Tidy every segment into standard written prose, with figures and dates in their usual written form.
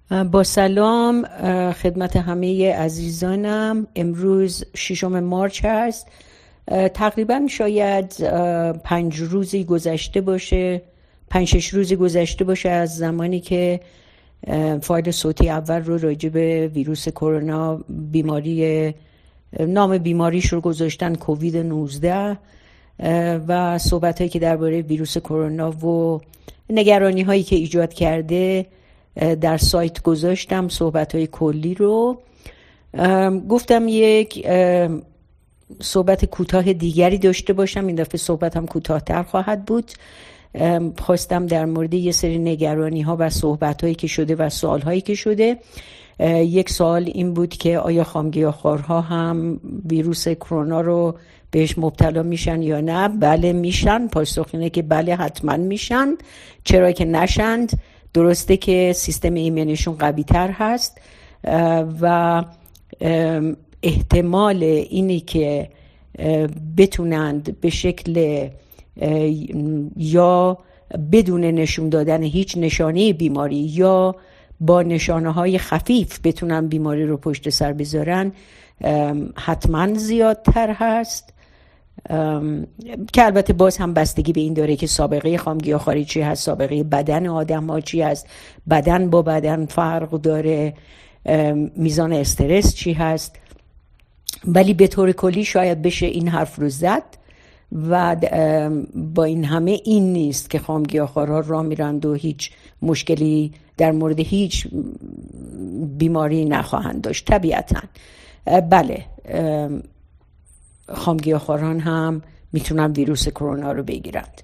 با سلام خدمت همه عزیزانم. امروز 6 مارس هست. تقریبا شاید 5 روزی گذشته باشه، 5-6 روزی گذشته باشه از زمانی که فایل صوتی اول رو راجع به ویروس کرونا، نام بیماریش رو گذاشتن کووید 19 و صحبت‌هایی که درباره ویروس کرونا و نگرانی هایی که ایجاد کرده در سایت گذاشتم. صحبت‌های کلی رو گفتم یک صحبت کوتاه دیگری داشته باشم. این دفعه صحبتم کوتاه‌تر خواهد بود. خواستم در مورد یه سری نگرانی ها و صحبت هایی که شده و سوال هایی که شده. یک سوال این بود که آیا خامگیاخوارها هم ویروس کرونا رو بهش مبتلا میشن یا نه؟ بله میشن. پاسخ اینه که بله، حتما میشن. چرا که نشند؟ درسته که سیستم ایمنیشون قوی تر هست و احتمال اینی که بتونند به شکل یا بدون نشون دادن هیچ نشانه بیماری یا با نشانه های خفیف بتونن بیماری رو پشت سر بذارن حتما زیادتر هست، که البته باز هم بستگی به این داره که سابقه خامگیاخواری چی هست، سابقه بدن آدم ها چی هست، بدن با بدن فرق داره، میزان استرس چی هست. ولی به طور کلی شاید بشه این حرف رو زد و با این همه این نیست که خامگیاخوارها راه میرند و هیچ مشکلی در مورد هیچ بیماری نخواهند داشت. طبیعتاً بله، خامگیاخواران هم میتونن ویروس کرونا رو بگیرند.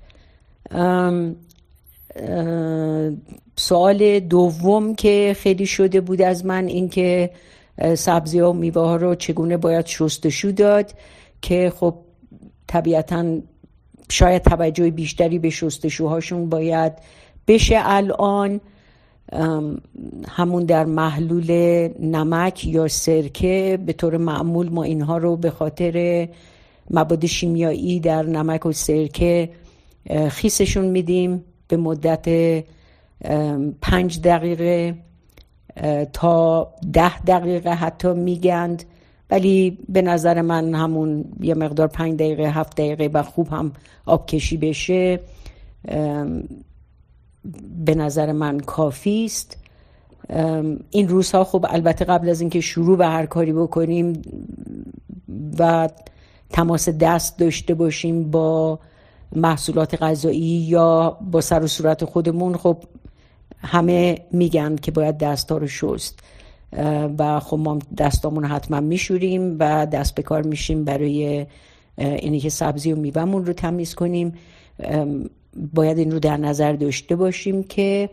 سوال دوم که خیلی شده بود از من این که سبزی ها و میوه ها رو چگونه باید شستشو داد، که خب طبیعتاً شاید توجه بیشتری به شستشوهاشون باید بشه. الان همون در محلول نمک یا سرکه به طور معمول ما اینها رو به خاطر مواد شیمیایی در نمک و سرکه خیسشون میدیم به مدت 5 دقیقه تا 10 دقیقه حتی میگند، ولی به نظر من همون یه مقدار 5 دقیقه 7 دقیقه و خوب هم آب کشی بشه به نظر من کافی است. این روزها خب البته قبل از اینکه شروع به هر کاری بکنیم و تماس دست داشته باشیم با محصولات غذایی یا با سر و صورت خودمون، خب همه میگن که باید دستا رو شست و خب ما دستامون حتما میشوریم و دست به کار میشیم برای اینی که سبزی و میوه‌مون رو تمیز کنیم. باید این رو در نظر داشته باشیم که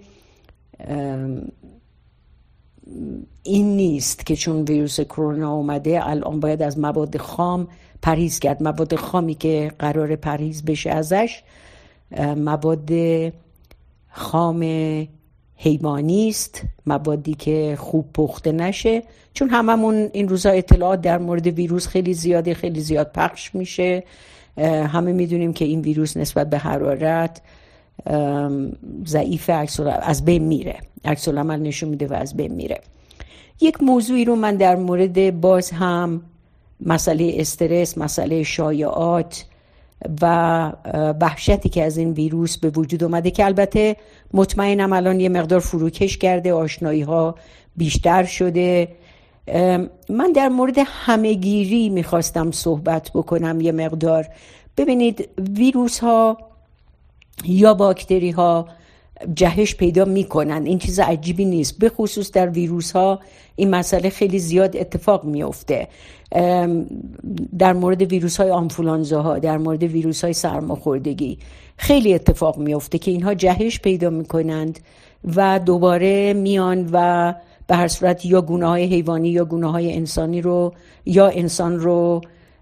این نیست که چون ویروس کرونا اومده الان باید از مواد خام پرهیز کرد. مواد خامی که قرار پرهیز بشه ازش مواد خام حیوانی است، موادی که خوب پخته نشه، چون هممون این روزا اطلاعات در مورد ویروس خیلی زیاده، خیلی زیاد پخش میشه. همه میدونیم که این ویروس نسبت به حرارت ضعیف، از بین میره، عکس العمل نشون میده و از بین میره. یک موضوعی رو من در مورد باز هم مسئله استرس، مسئله شایعات و وحشتی که از این ویروس به وجود اومده، که البته مطمئنم الان یه مقدار فروکش کرده، آشنایی ها بیشتر شده. من در مورد همهگیری میخواستم صحبت بکنم یه مقدار. ببینید، ویروس ها یا باکتری ها جهش پیدا میکنن، این چیز عجیبی نیست. به خصوص در ویروس ها این مسئله خیلی زیاد اتفاق میفته. در مورد ویروس های آنفولانزا ها، در مورد ویروس های سرماخوردگی خیلی اتفاق میفته که اینها جهش پیدا میکنند و دوباره میان و به هر صورت یا گونه های حیوانی یا گونه های انسانی رو یا انسان رو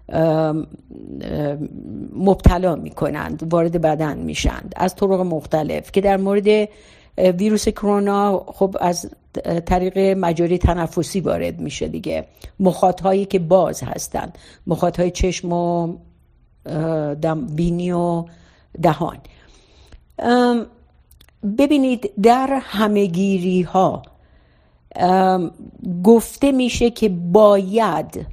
مبتلا میکنند، وارد بدن میشند از طرق مختلف. که در مورد ویروس کرونا خب از طریق مجاری تنفسی وارد میشه دیگه، مخاط‌هایی که باز هستند، مخاط‌های چشم و بینی و دهان. ببینید، در همهگیری ها گفته میشه که باید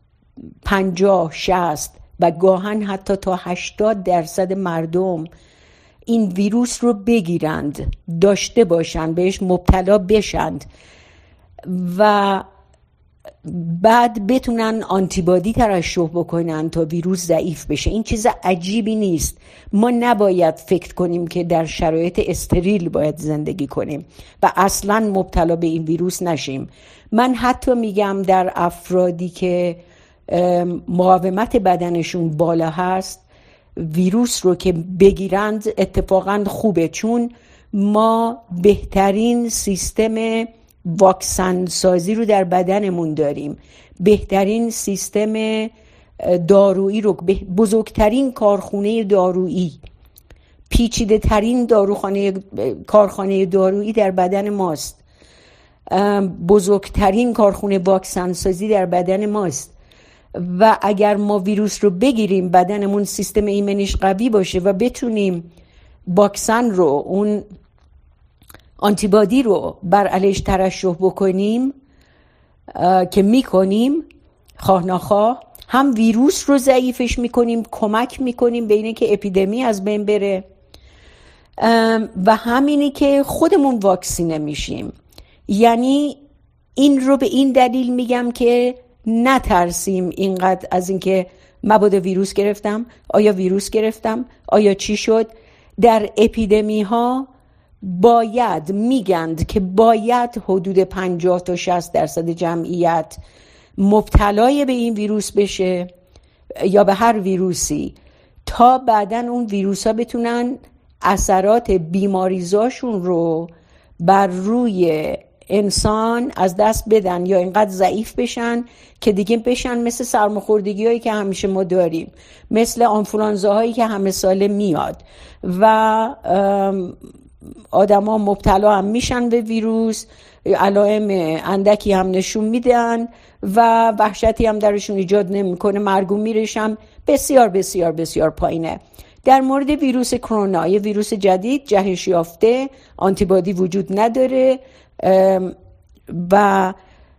50-60 و گاهن حتی تا 80% مردم این ویروس رو بگیرند، داشته باشند، بهش مبتلا بشند و بعد بتونن آنتیبادی ترشح بکنن تا ویروس ضعیف بشه. این چیز عجیبی نیست. ما نباید فکر کنیم که در شرایط استریل باید زندگی کنیم و اصلا مبتلا به این ویروس نشیم. من حتی میگم در افرادی که مقاومت بدنشون بالا هست، ویروس رو که بگیرند اتفاقا خوبه، چون ما بهترین سیستم واکسن سازی رو در بدنمون داریم، بهترین سیستم دارویی رو، بزرگترین کارخونه دارویی، پیچیده ترین کارخانه دارویی در بدن ماست، بزرگترین کارخونه واکسن سازی در بدن ماست و اگر ما ویروس رو بگیریم، بدنمون سیستم ایمنیش قوی باشه و بتونیم واکسن رو، اون آنتیبادی رو بر علیش ترشح بکنیم که میکنیم خواه نخواه، هم ویروس رو ضعیفش میکنیم، کمک میکنیم به اینه که اپیدمی از بین بره و همینی که خودمون واکسینه میشیم. یعنی این رو به این دلیل میگم که نترسیم اینقدر از اینکه مبادا ویروس گرفتم، آیا ویروس گرفتم، آیا چی شد. در اپیدمی ها باید میگند که باید حدود 50-60% جمعیت مبتلای به این ویروس بشه یا به هر ویروسی، تا بعدن اون ویروس ها بتونن اثرات بیماریزاشون رو بر روی انسان از دست بدن یا اینقدر ضعیف بشن که دیگه بشن مثل سرماخوردگی هایی که همیشه ما داریم، مثل آنفولانزا هایی که همه ساله میاد و آدم ها مبتلا هم میشن به ویروس، علائم اندکی هم نشون میدن و وحشتی هم درشون ایجاد نمیکنه، مرگ و میرش هم بسیار بسیار بسیار پایینه. در مورد ویروس کرونا، یه ویروس جدید جهش یافته، آنتیبادی وجود نداره و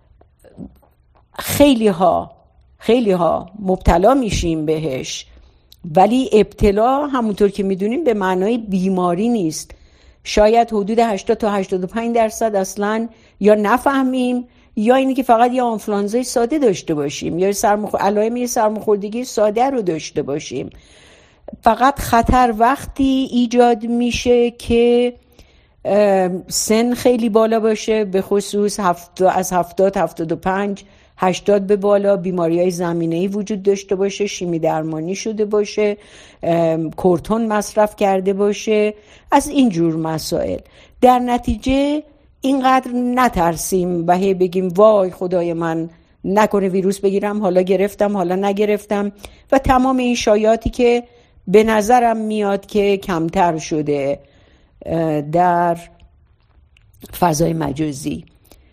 خیلی ها مبتلا میشیم بهش، ولی ابتلا همونطور که میدونیم به معنای بیماری نیست. شاید حدود 80-85% اصلا یا نفهمیم یا اینی که فقط یه آنفلانزای ساده داشته باشیم یا علائم سرماخوردگی ساده رو داشته باشیم. فقط خطر وقتی ایجاد میشه که سن خیلی بالا باشه، به خصوص از 70-75-80 به بالا، بیماری‌های زمینه‌ای وجود داشته باشه، شیمی درمانی شده باشه، کورتون مصرف کرده باشه، از این جور مسائل. در نتیجه اینقدر نترسیم و هی بگیم وای خدای من نکنه ویروس بگیرم، حالا گرفتم حالا نگرفتم، و تمام این شایعاتی که به نظرم میاد که کمتر شده در فضای مجازی.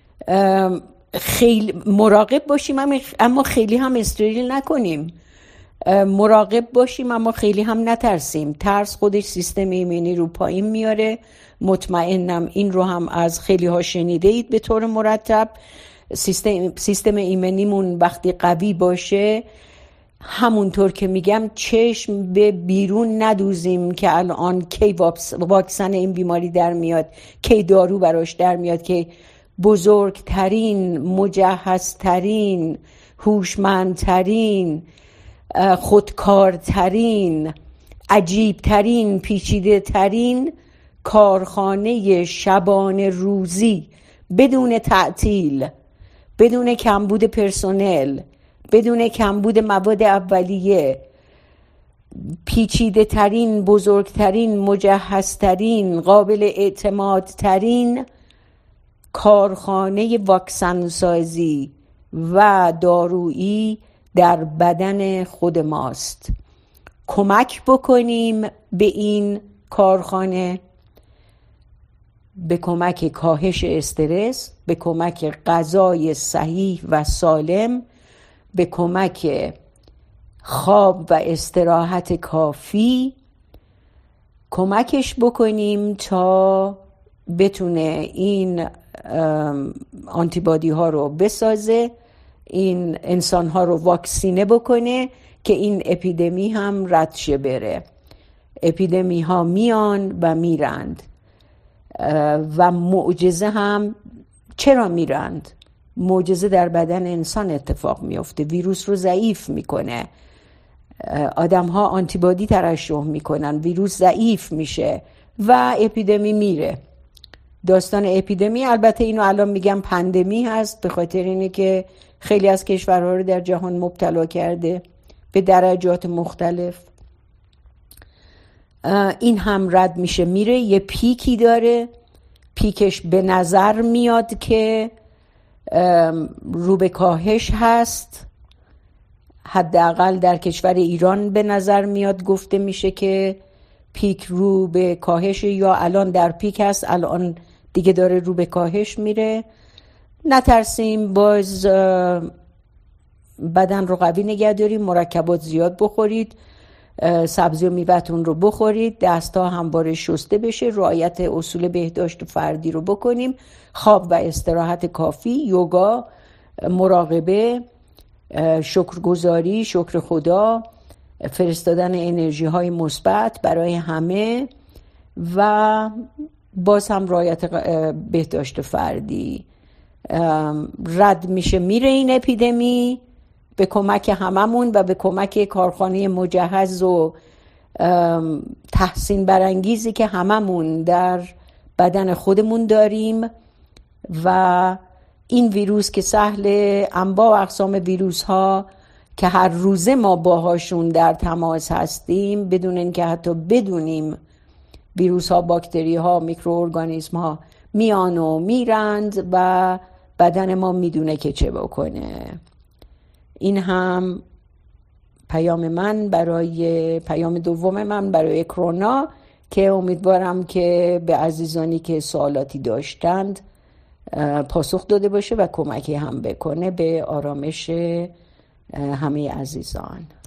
خیلی مراقب باشیم اما خیلی هم استریل نکنیم، مراقب باشیم اما خیلی هم نترسیم. ترس خودش سیستم ایمنی رو پایین میاره، مطمئنم این رو هم از خیلی ها شنیده اید به طور مرتب. سیستم ایمنیمون وقتی قوی باشه، همونطور که میگم چشم به بیرون ندوزیم که الان کی واکسن این بیماری در میاد، کی دارو براش در میاد، که بزرگترین، مجهزترین، هوشمندترین، خودکارترین، عجیبترین، پیچیده‌ترین کارخانه شبانه روزی بدون تعطیل، بدون کمبود پرسنل، بدون کمبود مواد اولیه، پیچیده ترین، بزرگترین، مجهزترین، قابل اعتمادترین کارخانه واکسن سازی و دارویی در بدن خود ماست. کمک بکنیم به این کارخانه، به کمک کاهش استرس، به کمک غذای صحیح و سالم، به کمک خواب و استراحت کافی، کمکش بکنیم تا بتونه این آنتیبادی ها رو بسازه، این انسان ها رو واکسینه بکنه که این اپیدمی هم رد شه بره. اپیدمی ها میان و میرند و معجزه هم چرا میرند؟ معجزه در بدن انسان اتفاق میفته، ویروس رو ضعیف میکنه، آدم ها آنتیبادی ترشح میکنن، ویروس ضعیف میشه و اپیدمی میره. داستان اپیدمی، البته اینو الان میگم پندمی هست به خاطر اینه که خیلی از کشورها رو در جهان مبتلا کرده به درجات مختلف. این هم رد میشه میره، یه پیکی داره، پیکش به نظر میاد که رو به کاهش هست، حداقل در کشور ایران به نظر میاد، گفته میشه که پیک رو به کاهش یا الان در پیک هست، الان دیگه داره رو به کاهش میره. نترسیم، باز بدن رو قوی نگه داریم، مرکبات زیاد بخورید، سبزی و میوه‌تون رو بخورید، دست‌ها همواره شسته بشه، رعایت اصول بهداشت فردی رو بکنیم، خواب و استراحت کافی، یوگا، مراقبه، شکرگزاری، شکر خدا، فرستادن انرژی های مثبت برای همه و باز هم رعایت بهداشت فردی. رد میشه میره این اپیدمی به کمک هممون و به کمک کارخانه مجهز و تحسین برانگیزی که هممون در بدن خودمون داریم و این ویروس که سهل انواع و اقسام ویروس ها که هر روزه ما باهاشون در تماس هستیم بدون اینکه حتی بدونیم، ویروس ها، باکتری ها، میکروارگانیسم ها میان و میرند و بدن ما میدونه که چه بکنه. این هم پیام دوم من برای کرونا که امیدوارم که به عزیزانی که سوالاتی داشتند پاسخ داده باشه و کمکی هم بکنه به آرامش همه عزیزان.